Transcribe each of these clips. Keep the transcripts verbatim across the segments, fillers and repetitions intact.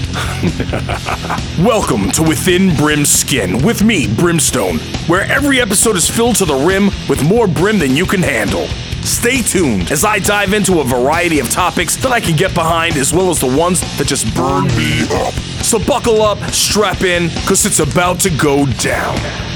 Welcome to Within Brim's Skin with me, Brimstone, where every episode is filled to the rim with more brim than you can handle. Stay tuned as I dive into a variety of topics that I can get behind, as well as the ones that just burn me up. So buckle up, strap in, because it's about to go down.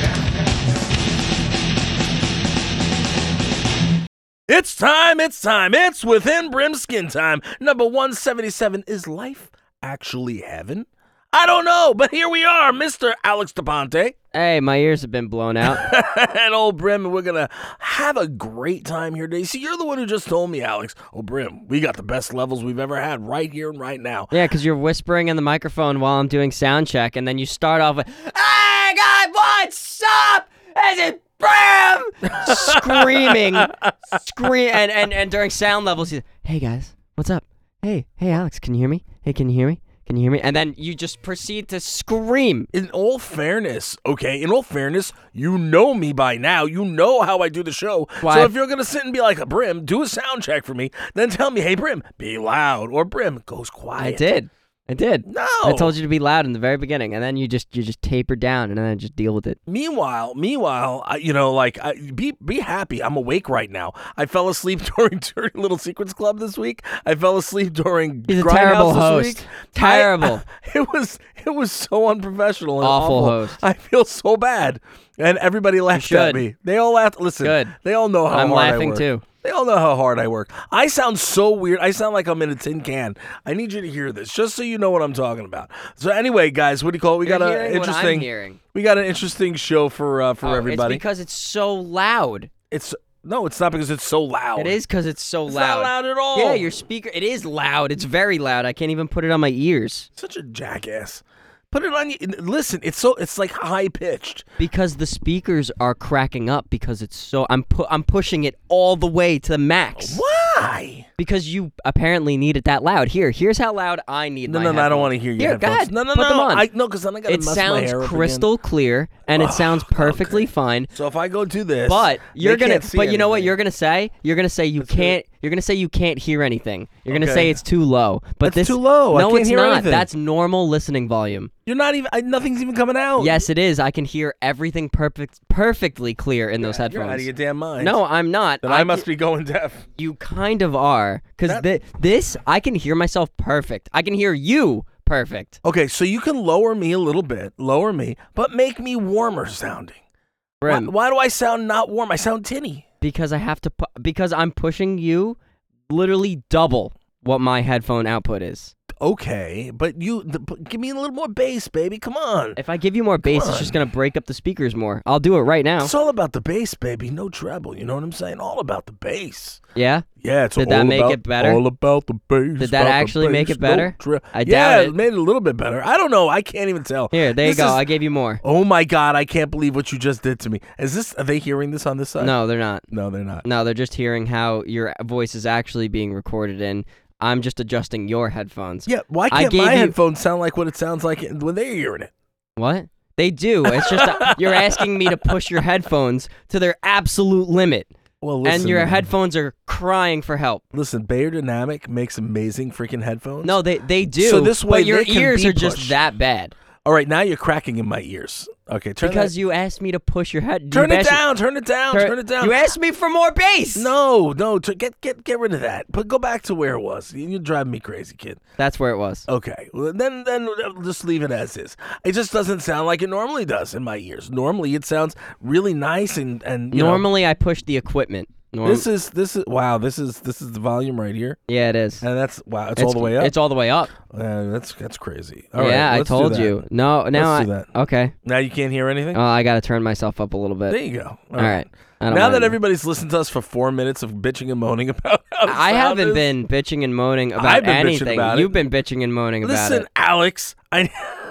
It's time, it's time, it's Within Brim's Skin time. Number one seventy-seven, is life actually heaven? I don't know, but here we are, Mister Alex DePonte. Hey, my ears have been blown out. And old Brim, we're going to have a great time here today. See, you're the one who just told me, Alex, oh, Brim, we got the best levels we've ever had right here and right now. Yeah, because you're whispering in the microphone while I'm doing sound check, and then you start off with, hey, guys, what's up? Is it Brim? Screaming, scream, and, and, and during sound levels, he's, hey, guys, what's up? Hey, hey, Alex, can you hear me? Hey, can you hear me? Can you hear me? And then you just proceed to scream. In all fairness, okay, in all fairness, you know me by now. You know how I do the show. Why? So if you're going to sit and be like, Brim, do a sound check for me, then tell me, hey, Brim, be loud. Or Brim, goes quiet. I did. I did. No. I told you to be loud in the very beginning, and then you just you just taper down, and then just deal with it. Meanwhile, meanwhile, I, you know, like, I, be be happy. I'm awake right now. I fell asleep during, during Little Secrets Club this week. I fell asleep during He's a Grindhouse terrible this host. week. Terrible. I, it was it was so unprofessional and Awful awful. host. I feel so bad, and everybody laughed at should. me. They all laughed. Listen, Good. They all know how I'm hard I laughing work. too. They all know how hard I work. I sound so weird. I sound like I'm in a tin can. I need you to hear this, just so you know what I'm talking about. So anyway, guys, what do you call it? We You're got an hearing what I'm interesting. hearing. We got an interesting show for uh, for Oh, everybody. It's because it's so loud. It's no, it's not because it's so loud. It is because it's so It's loud. not loud at all. Yeah, your speaker. It is loud. It's very loud. I can't even put it on my ears Such a jackass. Put it on you. Listen, it's so it's like high pitched. because the speakers are cracking up because it's so. I'm pu- I'm pushing it all the way to the max. Why? Because you apparently need it that loud. Here, here's how loud I need No, my no, no. I don't headphones. want to hear your Here, headphones. go ahead. No, no, Put no. them on. I no, because then I gotta It mess my sounds hair up crystal again. clear and it sounds perfectly fine. So if I go do this, But you're they gonna. can't see But you know what anything. you're gonna say? You're gonna say you Let's hear can't. You're gonna say you can't hear anything. You're gonna Okay. say it's too low. But That's this too low. I No, can't it's hear not. anything. That's normal listening volume. You're not even. I, nothing's even coming out. Yes, it is. I can hear everything perfect, perfectly clear in those You're headphones. out of your damn mind. No, I'm not. Then I, I must can- be going deaf. You kind of are, because That- thi- this I can hear myself perfect. I can hear you perfect. Okay, so you can lower me a little bit, lower me, but make me warmer sounding. Why, Brim, why do I sound not warm? I sound tinny. because I have to. Pu- because I'm pushing you, literally double what my headphone output is. Okay, but you the, but give me a little more bass, baby. Come on. If I give you more bass, it's just gonna break up the speakers more. I'll do it right now. It's all about the bass, baby. No treble. You know what I'm saying? All about the bass. Yeah. Yeah, it's Did all that make about, it better? All about the bass. Did that about the actually make bass, it better? no tre- I yeah, doubt it. made it a little bit better. I don't know. I can't even tell. Here, there This you go. is- I gave you more. Oh my God! I can't believe what you just did to me. Is this? Are they hearing this on this side? No, they're not. no, they're not. No, they're just hearing how your voice is actually being recorded, and I'm just adjusting your headphones. Yeah, why I can't gave my you- headphones sound like what it sounds like when they're hearing it? What? They do. It's just a, you're asking me to push your headphones to their absolute limit, Well, listen, and your man. headphones are crying for help. Listen, Bayer Dynamic makes amazing freaking headphones. No, they they do. So this way but your they can ears be are just pushed. that bad All right, now you're cracking in my ears. Okay, turn because that, you asked me to push your head. turn you it asked- down, turn it down, turn, it down. You asked me for more bass. No, no, t- get get get rid of that. But go back to where it was. You- You're driving me crazy, kid. That's where it was. Okay, well, then then uh, just leave it as is. It just doesn't sound like it normally does in my ears. Normally, it sounds really nice and and you know, Normally, I push the equipment. Norm- this is this is wow. This is this is the volume right here, yeah, it is. and that's wow. It's, all the way up. It's all the way up. Uh, that's that's crazy. All right, yeah, I let's do told that. you. No, now Let's I. do that. Okay. Now you can't hear anything. Oh, I gotta turn myself up a little bit. there you go. All right. I don't Now mind that it. everybody's listened to us for four minutes of bitching and moaning about how the I sound haven't is- been bitching and moaning about I've been bitching anything. about it. You've been bitching and moaning about Listen, it. Alex. I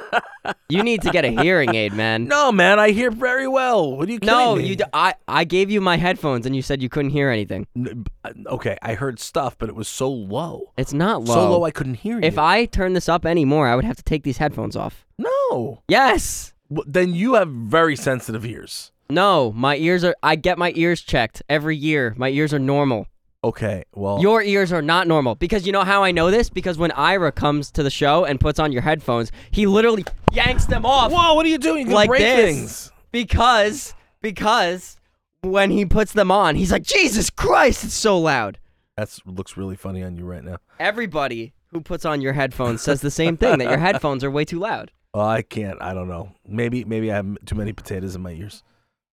You need to get a hearing aid, man. no, man. I hear very well. What are you kidding No, me? you. D- I I gave you my headphones and you said you couldn't hear anything. N- Okay, I heard stuff, but it was so low. It's not low. So low I couldn't hear you. If I turn this up anymore, I would have to take these headphones off. no, Yes. Well, then you have very sensitive ears. No, my ears are. I get my ears checked every year. My ears are normal. Okay, well, Your ears are not normal. Because you know how I know this? Because when Ira comes to the show and puts on your headphones, he literally yanks them off. whoa, what are you doing? You can like break this. things. Because, because when he puts them on, he's like, Jesus Christ, it's so loud. That looks really funny on you right now. Everybody who puts on your headphones says the same thing, that your headphones are way too loud. Well, I can't. I don't know. Maybe, maybe I have too many potatoes in my ears.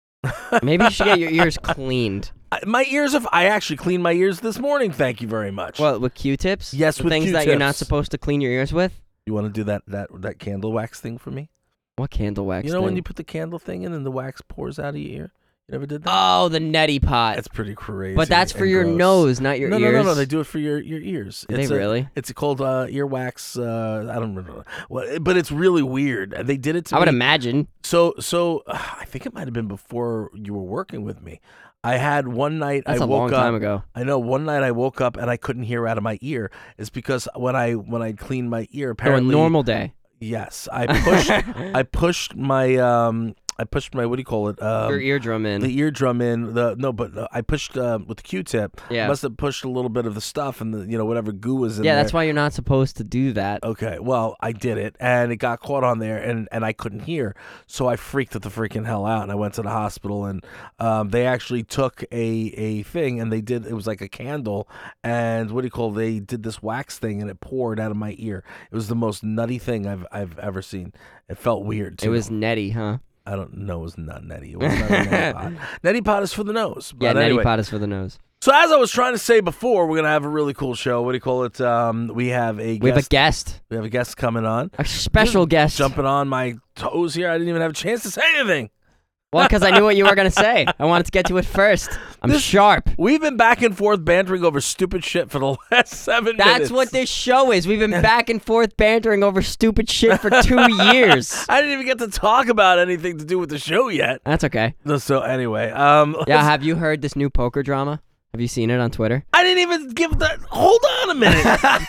Maybe you should get your ears cleaned. I, my ears have. I actually cleaned my ears this morning. Thank you very much. Well, with Q-tips? Yes, the with things that you're not Q-tips. supposed to clean your ears with? You want to do that that that candle wax thing for me? What candle wax You know thing? when you put the candle thing in and the wax pours out of your ear? You never did that? Oh, the neti pot. That's pretty crazy. But that's for and your gross. nose, not your no, ears. No, no, no, They do it for your, your ears. Do they it's a, really? It's called uh, earwax. Uh, I don't remember. Well, but it's really weird. They did it to I me. would imagine. So, so uh, I think it might have been before you were working with me. I had one night. That's I a woke long up, time ago. I know. One night I woke up and I couldn't hear out of my ear. It's because when I when I cleaned my ear, So a apparently normal day. Yes, I pushed. I pushed my. Um, I pushed my. What do you call it? Um, Your eardrum in. The eardrum in. The no, but uh, I pushed uh, with the Q-tip. Yeah. Must have pushed a little bit of the stuff and the you know whatever goo was in yeah, there. that's why you're not supposed to do that. Okay, well, I did it, and it got caught on there, and, and I couldn't hear, so I freaked the freaking hell out, and I went to the hospital, and um, they actually took a, a thing, and they did, it was like a candle, and what do you call it? They did this wax thing, and it poured out of my ear. It was the most nutty thing I've I've ever seen. It felt weird, too. It was neti, huh? I don't know, it was not neti. It was not a neti pot. Neti pot is for the nose. Yeah, But neti anyway. pot is for the nose. So as I was trying to say before, we're going to have a really cool show. What do you call it? Um, we have a guest. We have a guest. We have a guest coming on. A special guest. Jumping on my toes here. I didn't even have a chance to say anything. Well, because I knew what you were going to say. I wanted to get to it first. I'm This- sharp. We've been back and forth bantering over stupid shit for the last seven That's minutes. what this show is. We've been back and forth bantering over stupid shit for two years. I didn't even get to talk about anything to do with the show yet. That's okay. No, So anyway, um, Yeah, let's- have you heard this new poker drama? Have you seen it on Twitter? I didn't even give that. Hold on a minute.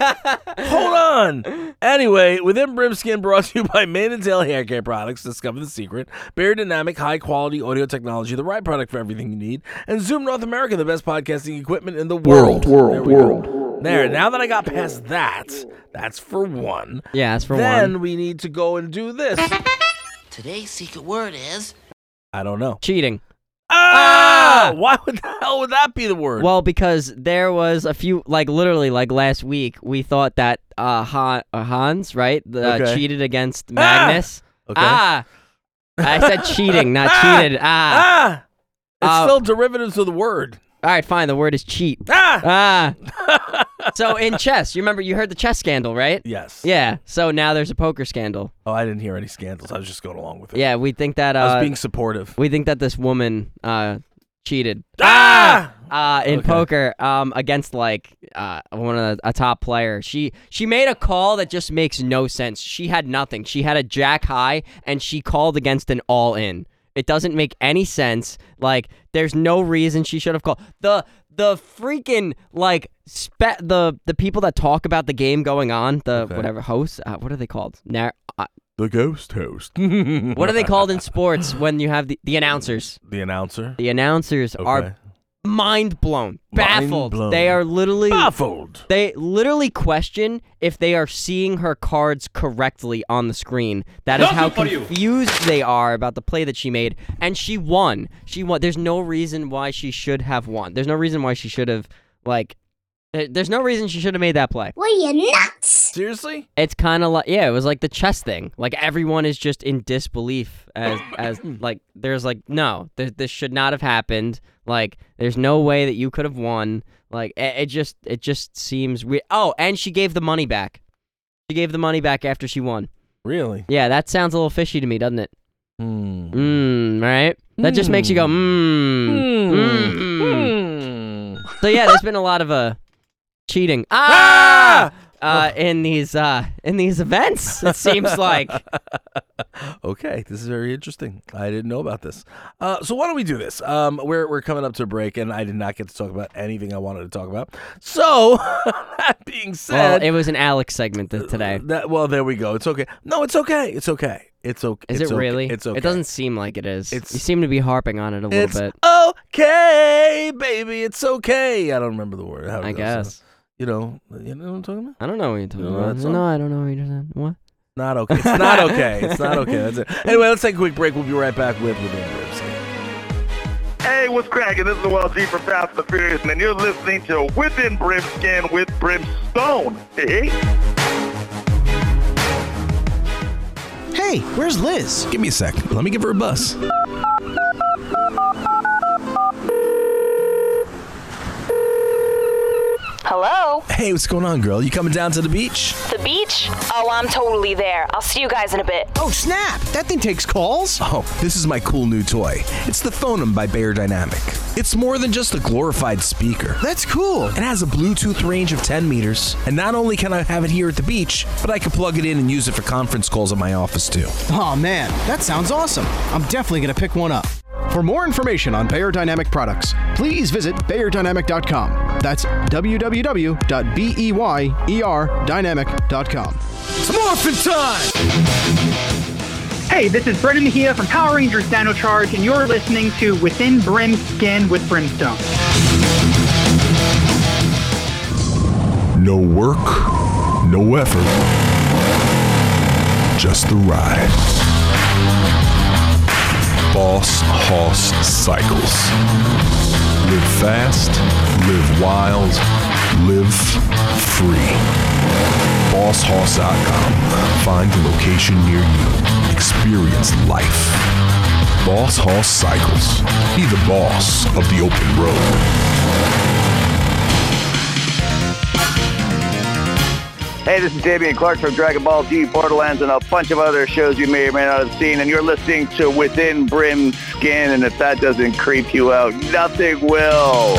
Hold on. Anyway, Within Brimskin brought to you by Mane and Tail Hair Care Products. Discover the secret. Bear Dynamic, high quality audio technology, the right product for everything you need. And Zoom North America, the best podcasting equipment in the world. World, There we world, go. world. There. Now that I got past that, that's for one. Yeah, that's for then one. we need to go and do this. Today's secret word is I don't know. Cheating. Ah! Why would the hell would that be the word? Well, because there was a few, like literally, like last week, we thought that uh, Han, uh Hans, right, the, Okay. uh, cheated against Magnus. okay. Ah, I said cheating, not Ah! cheated. Ah. Ah! It's Uh, still derivatives of the word. All right, fine. The word is cheat. Ah! Ah. So in chess, you remember you heard the chess scandal, right? Yes. Yeah. So now there's a poker scandal. Oh, I didn't hear any scandals. I was just going along with it. Yeah, we think that I was uh, being supportive. we think that this woman uh cheated. Ah! Uh, in Okay. poker, um, against like uh one of the, a top player. She she made a call that just makes no sense. She had nothing. She had a jack high, and she called against an all in. It doesn't make any sense. Like, there's no reason she should have called. The the freaking like spe- the the people that talk about the game going on, the Okay. whatever hosts, uh, what are they called? Nar- uh, The ghost host. what are they called in sports when you have the, the announcers? The announcer. The announcers Okay. are mind blown, baffled. blown. They are literally Baffled. they literally question if they are seeing her cards correctly on the screen. That is how confused they are about the play that she made, and she won. She won. There's no reason why she should have won. There's no reason why she should have like. there- There's no reason she should have made that play. Were you nuts? Seriously? It's kind of like, yeah, it was like the chess thing. Like, everyone is just in disbelief as as like there's like no, th- this should not have happened. Like, there's no way that you could have won. Like, it, it just it just seems weird. Oh, and she gave the money back. She gave the money back after she won. Really? Yeah, that sounds a little fishy to me, doesn't it? Hmm. Mmm, right? That just makes you go, mmm. Mmm. Hmm. So yeah, there's been a lot of uh cheating. Ah! Ah! uh, in these uh, in these events. It seems like. Okay, this is very interesting. I didn't know about this. Uh, so why don't we do this? Um, we're we're coming up to a break, and I did not get to talk about anything I wanted to talk about. So that being said, Well, it was an Alex segment th- today. that well, there we go. It's okay. No, it's okay. It's okay. It's okay. Is it's it okay. really? It's okay. It doesn't seem like it is. It's- you seem to be harping on it a little It's bit. okay, baby. It's okay. I don't remember the word. How it I goes. guess. You know, you know what I'm talking about? I don't know what you're talking You know about. that song? No, I don't know what you're saying. What? Not okay. It's not okay. It's not okay. That's it. Anyway, let's take a quick break. We'll be right back with Within Brimskin. Hey, what's cracking? This is Will G from Fast and the Furious, and you're listening to Within Brimskin with Brimstone. Hey, Hey, where's Liz? Give me a sec. Let me give her a buzz. Hello? Hey, what's going on, girl? You coming down to the beach? The beach? Oh, I'm totally there. I'll see you guys in a bit. Oh, snap! That thing takes calls? Oh, this is my cool new toy. It's the Phonem by Beyerdynamic. It's more than just a glorified speaker. That's cool. It has a Bluetooth range of ten meters, and not only can I have it here at the beach, but I can plug it in and use it for conference calls at my office too. Oh, man, that sounds awesome. I'm definitely going to pick one up. For more information on Beyerdynamic products, please visit Beyerdynamic dot com. That's w w w dot beyer dynamic dot com. It's morphin' time! Hey, this is Brendan Mejia from Power Rangers Dino Charge, and you're listening to Within Brimskin with Brimstone. No work, no effort, just the ride. Boss Hoss Cycles. Live fast, live wild, live free. boss hoss dot com. Find a location near you. Experience life. Boss Hoss Cycles. Be the boss of the open road. Hey, this is Damian Clark from Dragon Ball Z, Borderlands, and a bunch of other shows you may or may not have seen, and you're listening to Within Brimskin, and if that doesn't creep you out, nothing will.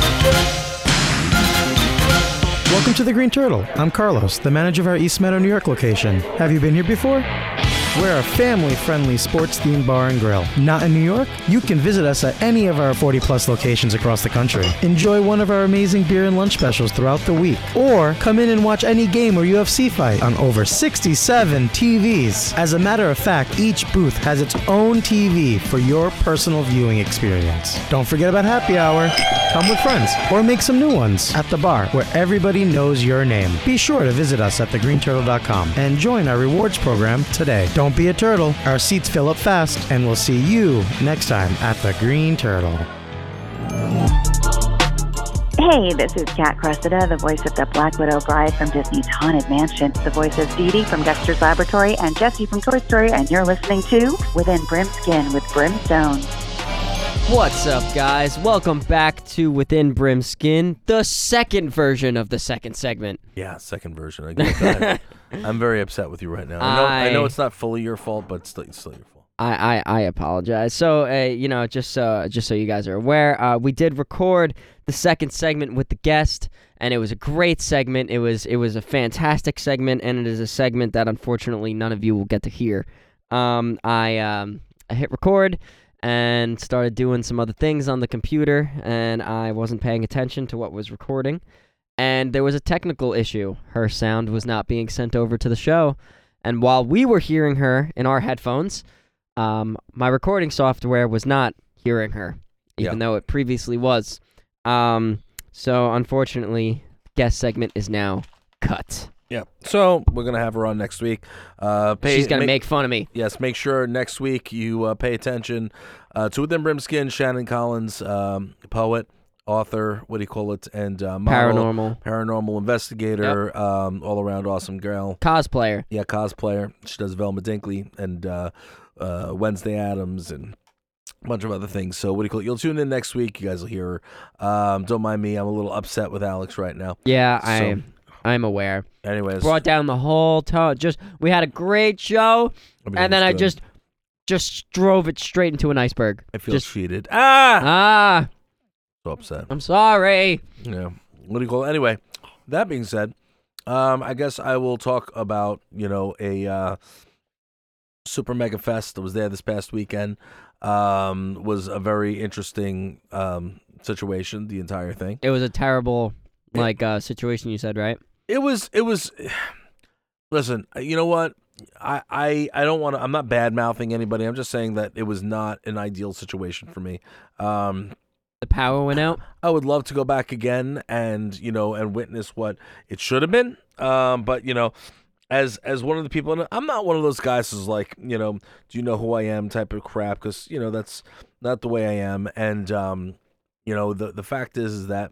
Welcome to the Green Turtle. I'm Carlos, the manager of our East Meadow, New York location. Have you been here before? We're a family-friendly sports-themed bar and grill. Not in New York? You can visit us at any of our forty-plus locations across the country. Enjoy one of our amazing beer and lunch specials throughout the week. Or come in and watch any game or U F C fight on over sixty-seven T Vs. As a matter of fact, each booth has its own T V for your personal viewing experience. Don't forget about happy hour. Come with friends or make some new ones at the bar where everybody knows your name. Be sure to visit us at the green turtle dot com and join our rewards program today. Don't be a turtle. Our seats fill up fast, and we'll see you next time at the Green Turtle. Hey, this is Kat Cressida, the voice of the Black Widow Bride from Disney's Haunted Mansion, the voice of Dee Dee from Dexter's Laboratory, and Jessie from Toy Story, and you're listening to Within Brimskin with Brimstone. What's up, guys? Welcome back to Within Brimskin, the second version of the second segment. Yeah, second version. I get that. I'm very upset with you right now. I know, I, I know it's not fully your fault, but it's still, it's still your fault. I, I, I apologize. So, uh, you know, just so just so you guys are aware, uh, we did record the second segment with the guest, and it was a great segment. It was it was a fantastic segment, and it is a segment that unfortunately none of you will get to hear. Um, I um, I hit record and started doing some other things on the computer, and I wasn't paying attention to what was recording, and there was a technical issue. Her sound was not being sent over to the show, and while we were hearing her in our headphones, um, my recording software was not hearing her, even yeah. though it previously was. Um, so unfortunately, guest segment is now cut. Yeah, so we're gonna have her on next week. Uh, pay, She's gonna make, make fun of me. Yes, make sure next week you uh, pay attention uh, to Within Brimskin. Shannon Collins, um, poet, author, what do you call it, and uh, model, Paranormal, paranormal investigator, yep. um, all around awesome girl, cosplayer. Yeah, cosplayer. She does Velma Dinkley and uh, uh, Wednesday Addams and a bunch of other things. So what do you call it? You'll tune in next week. You guys will hear her. Um, don't mind me. I'm a little upset with Alex right now. Yeah, so, I. I'm aware. Anyways, brought down the whole tone. Just we had a great show, I mean, and then I good. just just drove it straight into an iceberg. I feel just, cheated. Ah, ah. So upset. I'm sorry. Yeah. What do you call it? Anyway, that being said, Um, I guess I will talk about, you know, a uh, Super Mega Fest that was there this past weekend. Um, was a very interesting um, situation, the entire thing. It was a terrible, like, uh, situation, you said, right? It was, it was, listen, you know what? I, I, I don't want to, I'm not bad-mouthing anybody. I'm just saying that it was not an ideal situation for me. Um, the power went out? I would love to go back again and, you know, and witness what it should have been. Um, but, you know, as as one of the people, and I'm not one of those guys who's like, you know, do you know who I am type of crap, because, you know, that's not the way I am. And, um, you know, the, the fact is, is that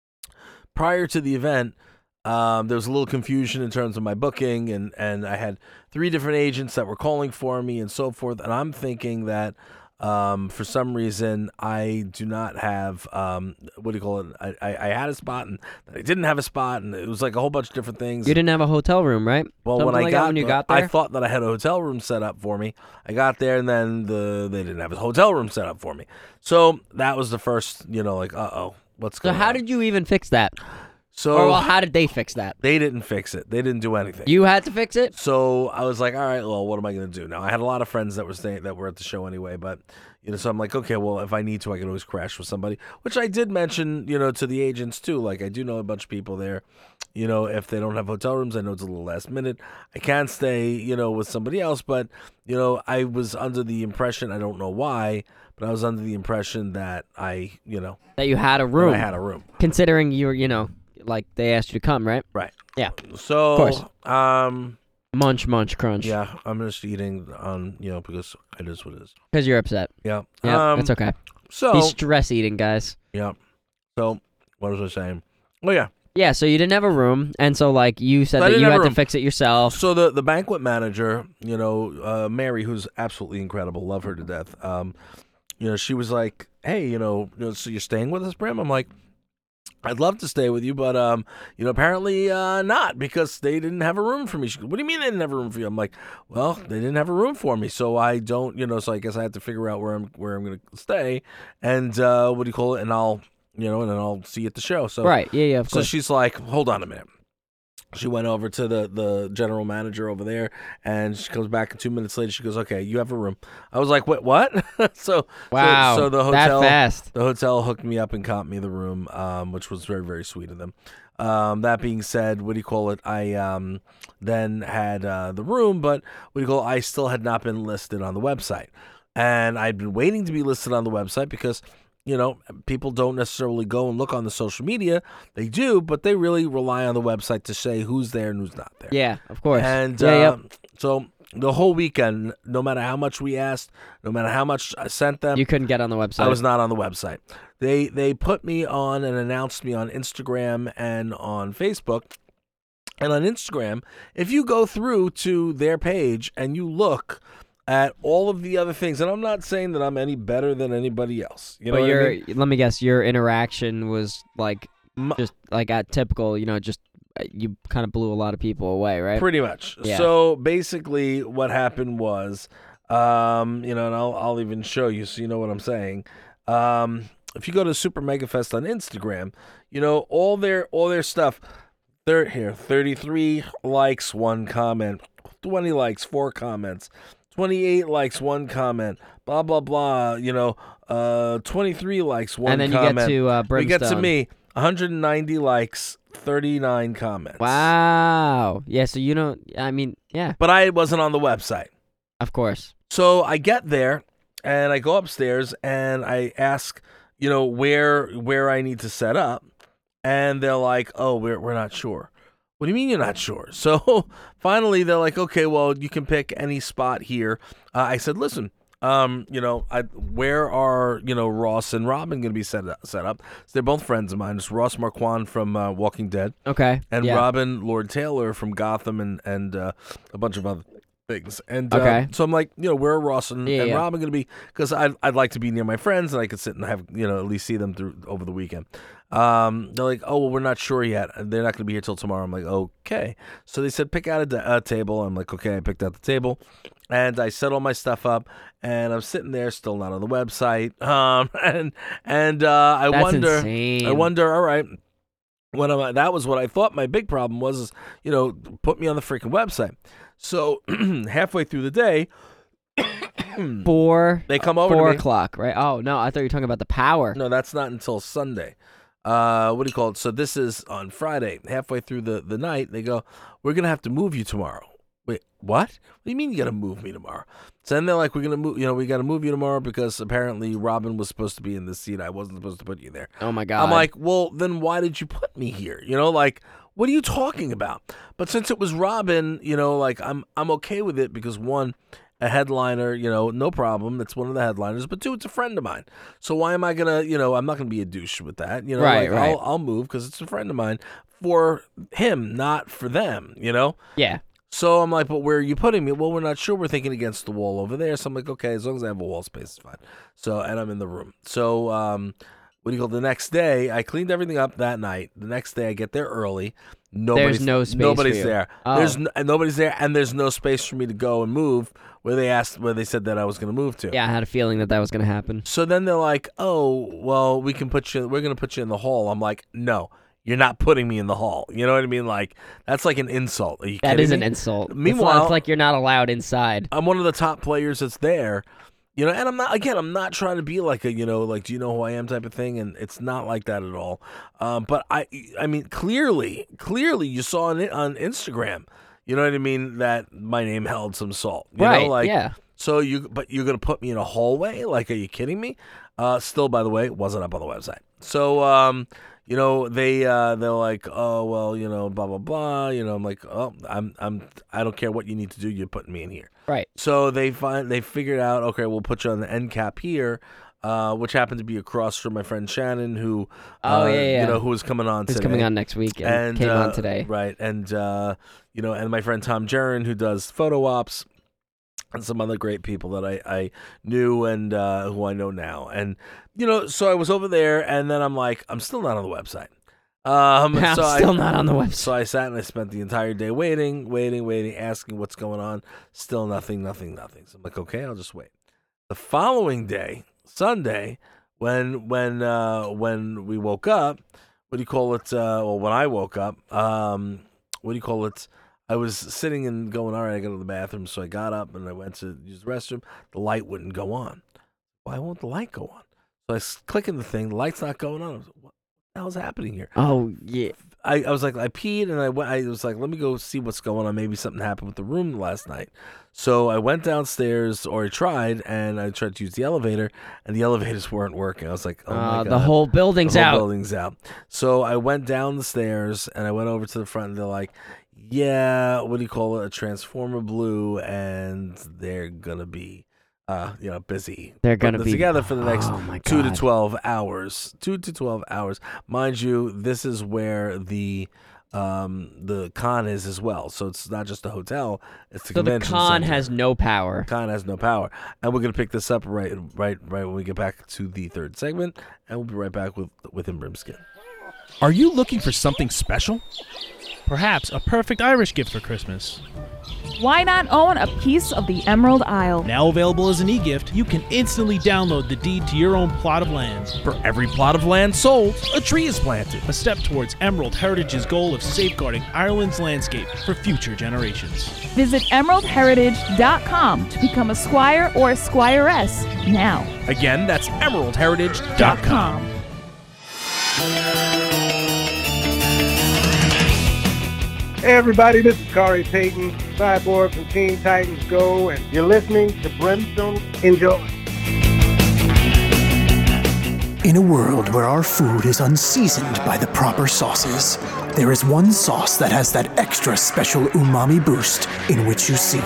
prior to the event, Um, there was a little confusion in terms of my booking, and, and I had three different agents that were calling for me and so forth. And I'm thinking that um, for some reason I do not have, um, what do you call it? I, I, I had a spot and I didn't have a spot, and it was like a whole bunch of different things. You didn't have a hotel room, right? Well, Something when I like got, that when you the- got there? I thought that I had a hotel room set up for me. I got there, and then the they didn't have a hotel room set up for me. So that was the first, you know, like, uh-oh, what's So going on? how did you even fix that? So or well, how did they fix that? They didn't fix it. They didn't do anything. You had to fix it? So I was like, all right, well, what am I going to do? Now, I had a lot of friends that were staying, that were at the show anyway, but, you know, so I'm like, okay, well, if I need to, I can always crash with somebody, which I did mention, you know, to the agents too. Like, I do know a bunch of people there. You know, if they don't have hotel rooms, I know it's a little last minute. I can stay, you know, with somebody else, but, you know, I was under the impression, I don't know why, but I was under the impression that I, you know. That you had a room. I had a room. Considering you were, you know, like they asked you to come, right? Right. Yeah. So, of course. um, munch, munch, crunch. Yeah, I'm just eating on, you know, because it is what it is. Because you're upset. Yeah. Yeah, Um, that's okay. So He's stress eating, guys. Yeah. So what was I saying? Oh yeah. Yeah. So you didn't have a room, and so like you said I that didn't you have had a to room. fix it yourself. So the the banquet manager, you know, uh, Mary, who's absolutely incredible, love her to death. Um, you know, she was like, "Hey, you know, you know, so you're staying with us, Brim?" I'm like, I'd love to stay with you, but um, you know, apparently uh, not, because they didn't have a room for me. She goes, what do you mean they didn't have a room for you? I'm like, well, they didn't have a room for me, so I don't, you know, so I guess I have to figure out where I'm where I'm gonna stay, and uh, what do you call it? And I'll, you know, and then I'll see you at the show. So Right, yeah, yeah, of so course. she's like, hold on a minute. She went over to the, the general manager over there, and she comes back, and two minutes later, she goes, okay, you have a room. I was like, what? What? so, Wow, so, so the that hotel, fast. the hotel hooked me up and comped me the room, um, which was very, very sweet of them. Um, that being said, what do you call it? I um, then had uh, the room, but what do you call it? I still had not been listed on the website. And I'd been waiting to be listed on the website because, you know, people don't necessarily go and look on the social media. They do, but they really rely on the website to say who's there and who's not there. Yeah, of course. And yeah, uh, yep. so the whole weekend, no matter how much we asked, no matter how much I sent them, You couldn't get on the website. I was not on the website. They they put me on and announced me on Instagram and on Facebook. And on Instagram, if you go through to their page and you look at all of the other things, and I'm not saying that I'm any better than anybody else. You know but what your, I mean? let me guess, your interaction was like just like at typical, you know, just uh, you kind of blew a lot of people away, right? Pretty much. Yeah. So basically, what happened was, um, you know, and I'll I'll even show you so you know what I'm saying. Um, if you go to Super Mega Fest on Instagram, you know all their all their stuff. They're here, thirty-three likes, one comment, twenty likes, four comments, twenty-eight likes, one comment, blah blah blah. You know, uh, twenty-three likes, one And then you comment. get to, uh, We get to Brimstone. me, one hundred ninety likes, thirty-nine comments. Wow. Yeah, so you don't, I mean, yeah. But I wasn't on the website. Of course. So I get there and I go upstairs and I ask, you know, where where I need to set up, and they're like, "Oh, we're we're not sure." What do you mean you're not sure? So finally they're like, "Okay, well, you can pick any spot here." Uh, I said, "Listen, um, you know, I, where are, you know, Ross and Robin going to be set up, set up?" So they're both friends of mine. It's Ross Marquand from uh, Walking Dead. Okay. And yeah. Robin Lord Taylor from Gotham and and uh, a bunch of other things. And uh, Okay. so I'm like, you know, where are Ross and, Yeah, and yeah. Robin going to be? Because I'd, I'd like to be near my friends and I could sit and have, you know, at least see them through over the weekend. Um, they're like, oh, well, we're not sure yet. They're not going to be here till tomorrow. I'm like, okay. So they said, pick out a, d- a table. I'm like, okay, I picked out the table. And I set all my stuff up, and I'm sitting there, still not on the website. Um, and and uh, I That's wonder, insane. I wonder, all right, When I'm, that was what I thought my big problem was, is, you know, put me on the freaking website. So halfway through the day, four. They come over four to me. o'clock, right? Oh no, I thought you were talking about the power. No, that's not until Sunday. Uh, what do you call it? So this is on Friday. Halfway through the, the night, they go, "We're gonna have to move you tomorrow." Wait, what? What do you mean you gotta move me tomorrow? So then they're like, "We're gonna move. You know, we gotta move you tomorrow because apparently Robin was supposed to be in this seat. I wasn't supposed to put you there." Oh my God. I'm like, well, then why did you put me here? You know, like, what are you talking about? But since it was Robin, you know, like, I'm I'm okay with it because, one, a headliner, you know, no problem. It's one of the headliners. But two, it's a friend of mine. So why am I going to, you know, I'm not going to be a douche with that. You know, Right, like, right. I'll, I'll move because it's a friend of mine for him, not for them, you know? Yeah. So I'm like, but where are you putting me? Well, we're not sure. We're thinking against the wall over there. So I'm like, okay, as long as I have a wall space, it's fine. So, and I'm in the room. So, um, what do you call it? The next day, I cleaned everything up that night. The next day, I get there early. Nobody's, There's no space Nobody's for you. there. Oh. There's n- nobody's there, and there's no space for me to go and move where they asked, where they said that I was going to move to. Yeah, I had a feeling that that was going to happen. So then they're like, oh, well, we can put you, we're going to put you in the hall. I'm like, no, you're not putting me in the hall. You know what I mean? Like, that's like an insult. Are you That kidding is an me? insult. Meanwhile, it's, not, it's like you're not allowed inside. I'm one of the top players that's there, you know, and I'm not, again, I'm not trying to be like a, you know, like, do you know who I am type of thing, and it's not like that at all. Um, but I, I mean, clearly, clearly you saw on, on Instagram, you know what I mean, that my name held some salt. You Right, know, like, yeah. So you, but you're going to put me in a hallway? Like, are you kidding me? Uh, still, by the way, wasn't up on the website. So, um, you know, they uh, they're like, oh well, you know, blah blah blah. You know, I'm like, oh, I'm I'm I don't care what you need to do. You're putting me in here. Right. So they find they figured out, okay, we'll put you on the end cap here, uh, which happened to be across from my friend Shannon, who, Oh, uh, yeah, yeah. you know, who was coming on Who's today. coming on next week and came uh, on today. right? And uh, you know, and my friend Tom Jaron, who does photo ops. And some other great people that I, I knew and uh, who I know now. And, you know, so I was over there, and then I'm like, I'm still not on the website. Um, I'm so still I, not on the website. So I sat and I spent the entire day waiting, waiting, waiting, asking what's going on. Still nothing, nothing, nothing. So I'm like, okay, I'll just wait. The following day, Sunday, when when uh, when we woke up, what do you call it? Uh, well, when I woke up, um, what do you call it? I was sitting and going, all right, I go to the bathroom. So I got up and I went to use the restroom. The light wouldn't go on. Why won't the light go on? So I s- click in the thing. The light's not going on. I was like, what the hell's happening here? Oh, yeah. I, I was like, I peed and I went, I was like, let me go see what's going on. Maybe something happened with the room last night. So I went downstairs, or I tried, and I tried to use the elevator, and the elevators weren't working. I was like, oh my Uh, God. the whole building's the whole out. building's out. So I went down the stairs and I went over to the front, and they're like, yeah, what do you call it? A transformer blew, and they're gonna be, uh, you know, busy. They're gonna putting be- this together for the next Oh, my two to God. twelve hours. Two to twelve hours, mind you. This is where the um the con is as well. So it's not just a hotel; it's the So the convention con center. has no power. Con has no power, and we're gonna pick this up right, right, right when we get back to the third segment, and we'll be right back with within Brimskin. Are you looking for something special? Perhaps a perfect Irish gift for Christmas. Why not own a piece of the Emerald Isle? Now available as an e-gift, you can instantly download the deed to your own plot of land. For every plot of land sold, a tree is planted. A step towards Emerald Heritage's goal of safeguarding Ireland's landscape for future generations. Visit emerald heritage dot com to become a squire or a squiress now. Again, that's emerald heritage dot com. Hey everybody, this is Corey Payton, Cyborg from Teen Titans Go, and you're listening to Brimstone. Enjoy. In a world where our food is unseasoned by the proper sauces, there is one sauce that has that extra special umami boost in which you seek.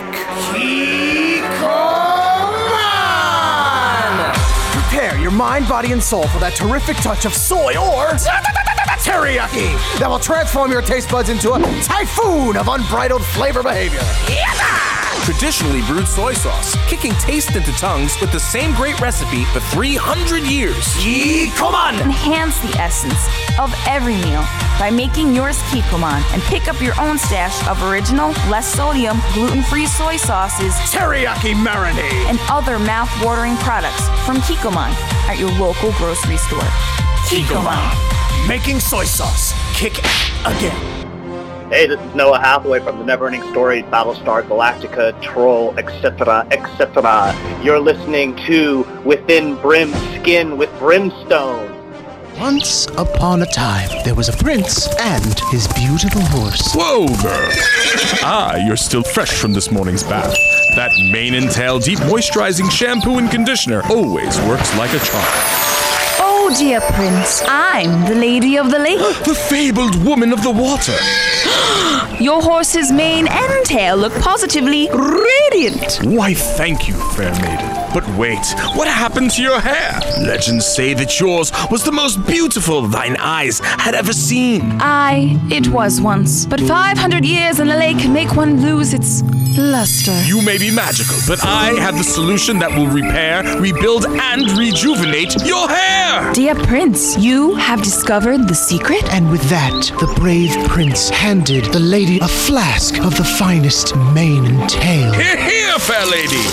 Prepare your mind, body, and soul for that terrific touch of soy or teriyaki that will transform your taste buds into a typhoon of unbridled flavor behavior. Traditionally brewed soy sauce, kicking taste into tongues with the same great recipe for three hundred years. Kikkoman! Enhance the essence of every meal by making yours Kikkoman and pick up your own stash of original, less sodium, gluten-free soy sauces, teriyaki marinade, and other mouth-watering products from Kikkoman at your local grocery store. Kikkoman. making soy sauce kick again. Hey, this is Noah Hathaway from the Neverending Stories, Battlestar Galactica, Troll, et cetera, et cetera. You're listening to Within Brim's Skin with Brimstone. Once upon a time, there was a prince and his beautiful horse. Whoa, girl. Ah, you're still fresh from this morning's bath. That mane and tail deep moisturizing shampoo and conditioner always works like a charm. Oh, dear Prince, I'm the Lady of the Lake. The fabled woman of the water. Your horse's mane and tail look positively radiant. Why, thank you, fair maiden. But wait, what happened to your hair? Legends say that yours was the most beautiful thine eyes had ever seen. Aye, it was once, but five hundred years in the lake can make one lose its luster. You may be magical, but I have the solution that will repair, rebuild, and rejuvenate your hair! Dear Prince, you have discovered the secret? And with that, the brave prince handed the lady a flask of the finest mane and tail. Here, here, fair lady!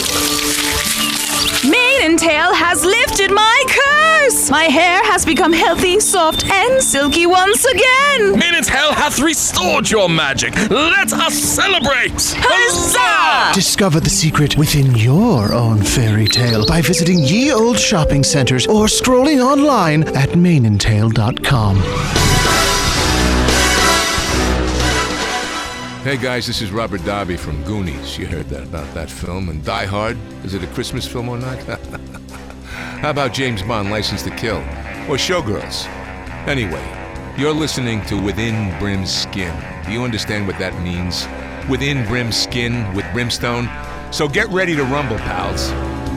Mane and tail has lifted my curse! My hair has become healthy, soft, and silky once again! Mane and tail hath restored your magic! Let us celebrate! Huzzah! Discover the secret within your own fairy tale by visiting ye old shopping centers or scrolling online at mane and tail dot com. Hey guys, this is Robert Darby from Goonies. You heard that about that film. And Die Hard, is it a Christmas film or not? How about James Bond, License to Kill? Or Showgirls? Anyway, you're listening to Within Brim's Skin. Do you understand what that means? Within Brim's Skin with Brimstone? So get ready to rumble, pals.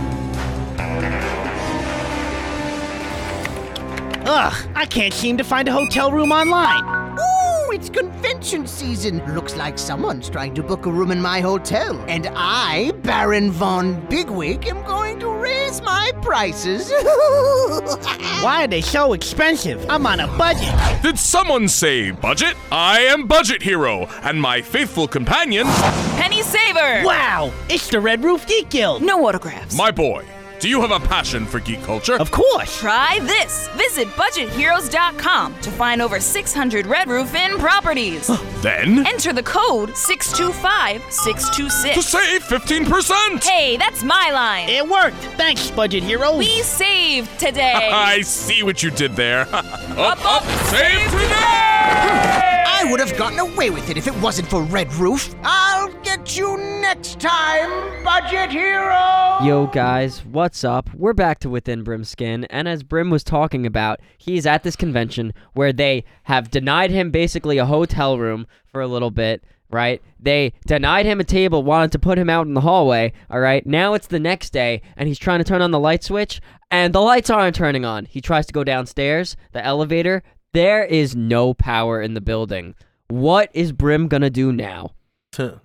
Ugh, I can't seem to find a hotel room online. It's convention season. Looks like someone's trying to book a room in my hotel. And I, Baron Von Bigwig, am going to raise my prices. Why are they so expensive? I'm on a budget. Did someone say budget? I am Budget Hero, and my faithful companion... Penny Saver! Wow, it's the Red Roof Geek Guild. No autographs. My boy, do you have a passion for geek culture? Of course. Try this. Visit budget heroes dot com to find over six hundred Red Roof Inn properties. Then? Enter the code six two five six two six. To save fifteen percent! Hey, that's my line. It worked. Thanks, Budget Hero. We saved today. I see what you did there. Up, up, save today! I would have gotten away with it if it wasn't for Red Roof. I'll get you next time, Budget Hero! Yo guys, what's up? We're back to Within Brim's Skin, and as Brim was talking about, he's at this convention where they have denied him basically a hotel room for a little bit, right? They denied him a table, wanted to put him out in the hallway, alright? Now it's the next day, and he's trying to turn on the light switch, and the lights aren't turning on. He tries to go downstairs, the elevator, there is no power in the building. What is Brim gonna do now? So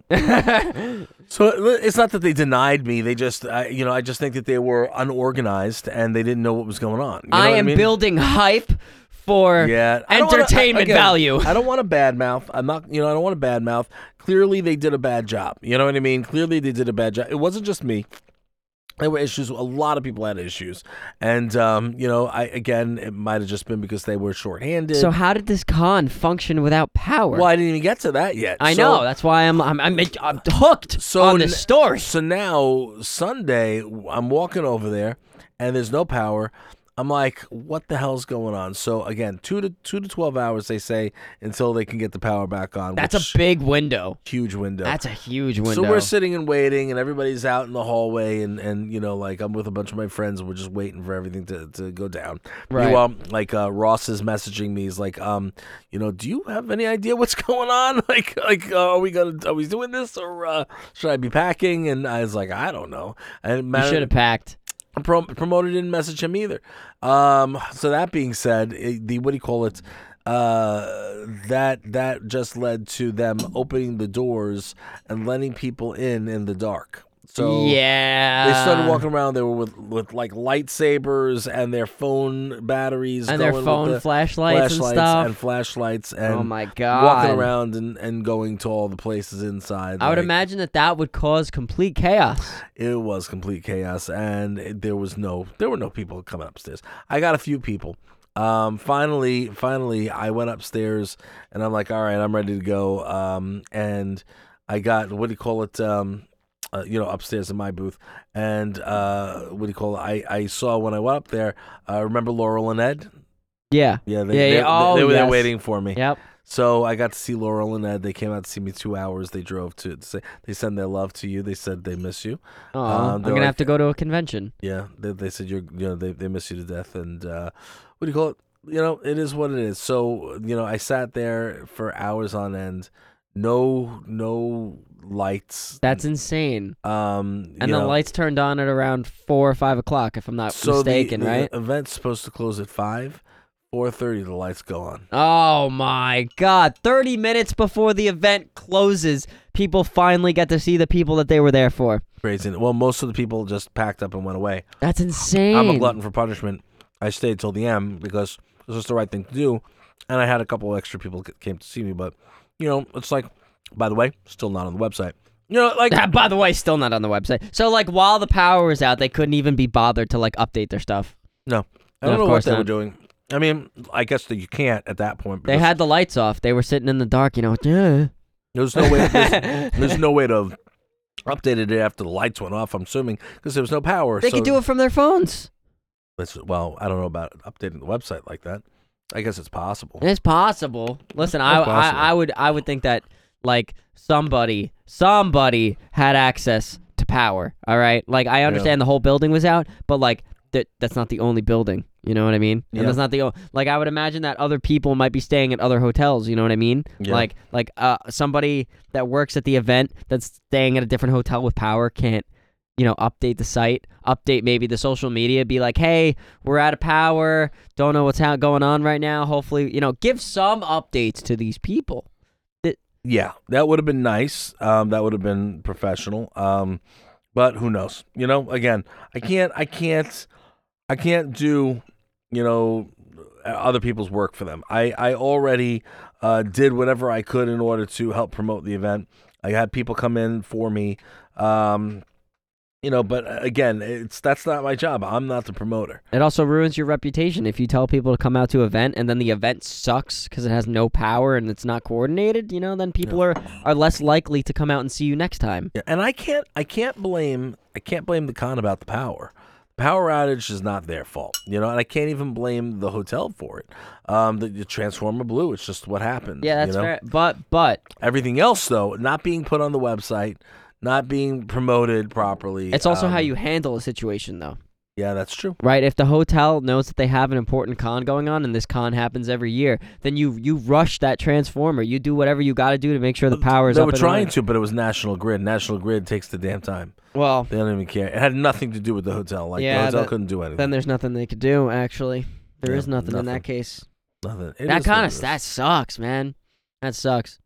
it's not that they denied me. They just, uh, you know, I just think that they were unorganized and they didn't know what was going on. You know I what am I mean? building hype for yeah, I don't wanna- entertainment I- again, value. I don't want to badmouth. I'm not, you know, I don't want to badmouth. Clearly, they did a bad job. You know what I mean? Clearly, they did a bad job. It wasn't just me. There were issues. A lot of people had issues, and um, you know, I again, it might have just been because they were shorthanded. So how did this con function without power? Well, I didn't even get to that yet. I So- know. That's why I'm I'm I'm, I'm hooked so on this n- story. So now Sunday, I'm walking over there, and there's no power. I'm like, what the hell's going on? So again, two to two to twelve hours they say until they can get the power back on. That's which- a big window. huge window. That's a huge window. So we're sitting and waiting, and everybody's out in the hallway, and, and you know, like I'm with a bunch of my friends, and we're just waiting for everything to, to go down. Right. Meanwhile, like uh, Ross is messaging me. He's like, um, you know, do you have any idea what's going on? Like, like, uh, are we gonna, are we doing this, or uh, should I be packing? And I was like, I don't know. And You should have packed. Pro- promoter didn't message him either. Um, so that being said, it, the what do you call it? Uh, that that just led to them opening the doors and letting people in in the dark. So Yeah. they started walking around. They were with, with like lightsabers and their phone batteries And their going with phone the flashlights and flashlights stuff. and flashlights and Oh my God. walking around and, and going to all the places inside. I would like- imagine that that would cause complete chaos. It was complete chaos, and it- there was no, there were no people coming upstairs. I got a few people, Um, finally, finally, I went upstairs and I'm like, all right, I'm ready to go. Um, and I got, what do you call it? Um, uh, you know, upstairs in my booth. And uh, what do you call it? I, I saw when I went up there, uh, remember Laurel and Ed? Yeah. Yeah, they, yeah, they, yeah. Oh, they, they were there yes. waiting for me. Yep. So I got to see Laurel and Ed. They came out to see me two hours. They drove to, to say, they send their love to you. They said they miss you. Aw, Um, I'm they're gonna like- have to go to a convention. Yeah, they, they said you're, you know, they they miss you to death, and uh, what do you call it? You know, it is what it is. So you know, I sat there for hours on end, no no lights. That's insane. Um, And you the know, lights turned on at around four or five o'clock, if I'm not so mistaken, the, right? The event's supposed to close at five. Four thirty, the lights go on. Oh my God! Thirty minutes before the event closes, people finally get to see the people that they were there for. Crazy. Well, most of the people just packed up and went away. That's insane. I'm a glutton for punishment. I stayed till the end because it was just the right thing to do, and I had a couple extra people that came to see me. But you know, it's like, by the way, still not on the website. You know, like by the way, still not on the website. So like, while the power was out, they couldn't even be bothered to like update their stuff. No, I No, don't of know what course they were not. doing. I mean, I guess that you can't at that point. They because had the lights off. They were sitting in the dark. You know. Yeah. There's no way. There's, there's no way to update it after the lights went off. I'm assuming because there was no power. They so could do it from their phones. That's, well, I don't know about updating the website like that. I guess it's possible. It's possible. Listen, I, It's possible. I I would I would think that like somebody somebody had access to power. All right, like I understand the whole building was out, but like that that's not the only building. You know what I mean? Yeah. And that's not the o- like I would imagine that other people might be staying at other hotels. You know what I mean? Yeah. Like like uh somebody that works at the event that's staying at a different hotel with power can't, you know, update the site, update maybe the social media, be like, hey, we're out of power, don't know what's ha- going on right now. Hopefully, you know, give some updates to these people. That- Yeah, that would have been nice. Um, that would have been professional. Um, but who knows? You know, again, I can't, I can't, I can't do, you know, other people's work for them. I, I already uh, did whatever I could in order to help promote the event. I had people come in for me. Um, You know, but uh, again, it's that's not my job. I'm not the promoter. It also ruins your reputation if you tell people to come out to an event and then the event sucks because it has no power and it's not coordinated. You know, then people are, are less likely to come out and see you next time. Yeah, and I can't I can't blame I can't blame the con about the power. Power outage is not their fault, you know, and I can't even blame the hotel for it. Um, the, the transformer blew. It's just what happened. Yeah, that's you know? fair. But but everything else though, not being put on the website, not being promoted properly. it's also um, how you handle a situation, though. Yeah, that's true. Right? If the hotel knows that they have an important con going on and this con happens every year, then you you rush that transformer. You do whatever you got to do to make sure the power is They up were and trying running. to, but it was National Grid. National Grid takes the damn time. Well, they don't even care. It had nothing to do with the hotel. Like yeah, the hotel that- couldn't do anything. Then there's nothing they could do, actually. There is Yeah, nothing, in nothing. that case. Nothing. It that is what kind it of is. that sucks, man. That sucks.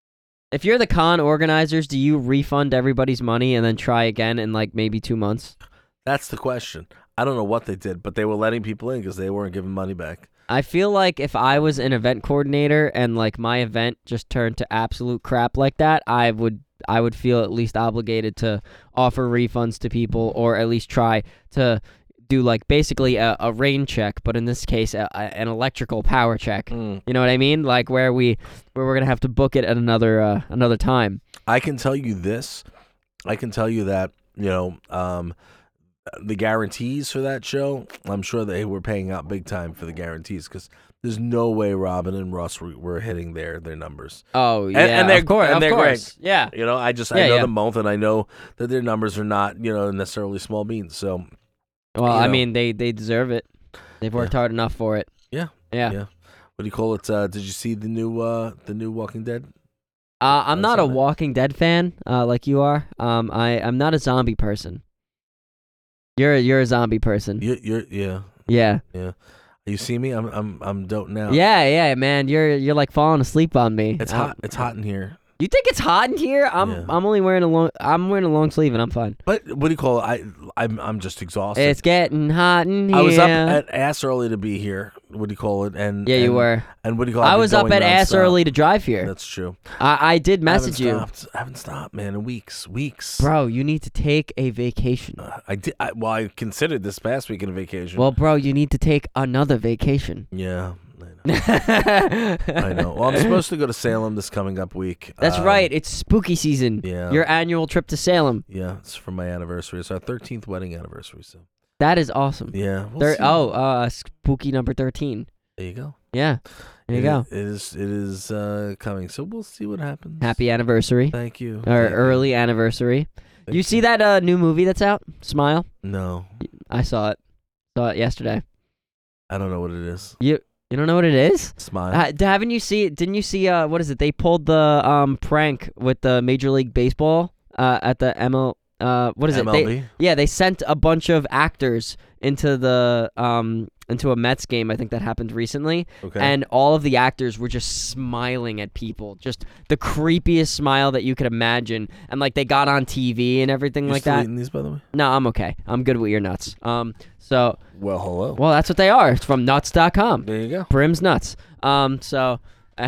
If you're the con organizers, do you refund everybody's money and then try again in like maybe two months? That's the question. I don't know what they did, but they were letting people in because they weren't giving money back. I feel like if I was an event coordinator and like my event just turned to absolute crap like that, I would I would feel at least obligated to offer refunds to people or at least try to do like basically a, a rain check, but in this case a, a, an electrical power check. You know what I mean? Like where we where we're gonna have to book it at another uh, another time. I can tell you this. I can tell you that, you know, um, the guarantees for that show, I'm sure they were paying out big time for the guarantees because there's no way Robin and Russ were, were hitting their, their numbers. Oh, And- yeah, and, they're, of course, and of they're course. great. Yeah. You know, I just Yeah, I know yeah. them both, and I know that their numbers are not, you know, necessarily small beans. So, Well, you I know. mean they they deserve it. They've worked hard enough for it. Yeah. Yeah. Yeah. What do you call it? Uh, did you see the new uh, the new Walking Dead? Uh, I'm not a Walking Dead fan, uh, like you are. Um, I I'm not a zombie person. You're a, you're a zombie person. You you're yeah. Yeah. Yeah. You see me? I'm I'm I'm doting out. Yeah, yeah, man. You're you're like falling asleep on me. It's Uh, hot. It's hot in here. You think it's hot in here? I'm Yeah. I'm only wearing a long I'm wearing a long sleeve and I'm fine. But what do you call it? I I'm I'm just exhausted. It's getting hot in here. I was up at ass early to be here. what do you call it? And Yeah, you and- were. And what do you call it? I I've been was up going at ass nonstop. early to drive here. That's true. I, I did I message you. haven't stopped. I haven't stopped, man, in weeks. Weeks. Bro, you need to take a vacation. I did. I, well, I considered this past weekend a vacation. Well, bro, you need to take another vacation. Yeah. I know. Well, I'm supposed to go to Salem this coming up week. That's Um, right. It's spooky season. Yeah. Your annual trip to Salem. Yeah, it's for my anniversary. It's our thirteenth wedding anniversary. So That is awesome. yeah. we'll Thir- see. oh, uh, spooky number thirteen. There you go. Yeah. There you It- go. It is. It is uh, coming. So we'll see what happens. Happy anniversary. Thank you. Or Thank you. early anniversary. you see that uh, new movie that's out? Smile? No, I saw it. Saw it yesterday. I don't know what it is. You you don't know what it is? Smile. Uh, d- haven't you see? Didn't you see? Uh, what is it? They pulled the um prank with the Major League Baseball uh at the M L. Uh, what is M L B? it? They, yeah, they sent a bunch of actors into the um into a Mets game. I think that happened recently. Okay. And all of the actors were just smiling at people, just the creepiest smile that you could imagine. And like they got on T V and everything You like still that. eating these, by the way? No, I'm okay. I'm good with your nuts. Um, so. Well, hello. Well, that's what they are. It's from nuts dot com. There you go. Brim's nuts. Um, so,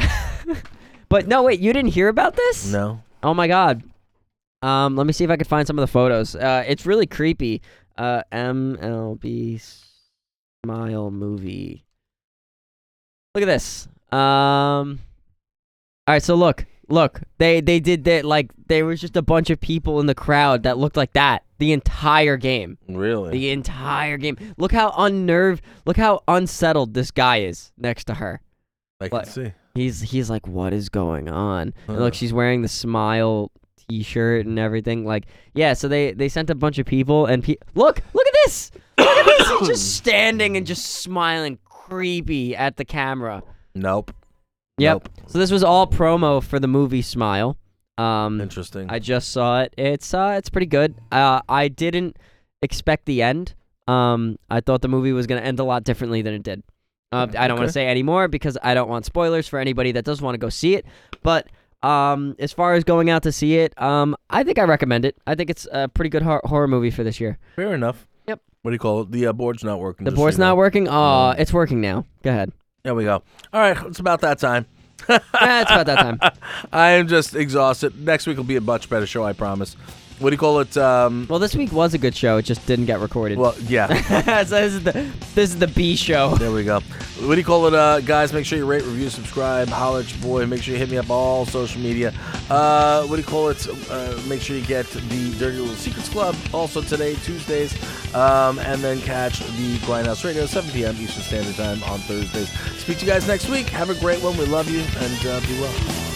but no, wait, you didn't hear about this? No. Oh my God. Um, let me see if I can find some of the photos. Uh, it's really creepy. Uh, M L B Smile movie. Look at this. Um, all right, so look, look. They they did that like there was just a bunch of people in the crowd that looked like that the entire game. Really? The entire game. Look how unnerved. Look how unsettled this guy is next to her. I can Like, see. He's he's like, what is going on? And Huh. look, she's wearing the Smile T-shirt and everything. Like, yeah. So they they sent a bunch of people and pe- look, look at this. Look at this. He's just standing and just smiling, creepy at the camera. Nope. Yep. Nope. So this was all promo for the movie Smile. Um, Interesting. I just saw it. It's uh, it's pretty good. Uh, I didn't expect the end. Um, I thought the movie was gonna end a lot differently than it did. Uh, I don't want Okay. to say any more because I don't want spoilers for anybody that does want to go see it. But um, as far as going out to see it, um, I think I recommend it. I think it's a pretty good hor- horror movie for this year. Fair enough. Yep. What do you call it? The uh, board's not working. The just so board's you know. not working. Oh, it's working now. Go ahead. There we go. All right, it's about that time. Yeah, it's about that time. I am just exhausted. Next week will be a much better show, I promise. What do you call it? Um, Well, this week was a good show. It just didn't get recorded. well, yeah. so this is the this is the B show. There we go. What do you call it, uh, guys? Make sure you rate, review, subscribe, holler at your boy. Make sure you hit me up all social media. Uh, what do you call it? Uh, make sure you get the Dirty Little Secrets Club also today, Tuesdays, um, and then catch the Grindhouse Radio, seven p.m. Eastern Standard Time on Thursdays. Speak to you guys next week. Have a great one. We love you, and uh, be well.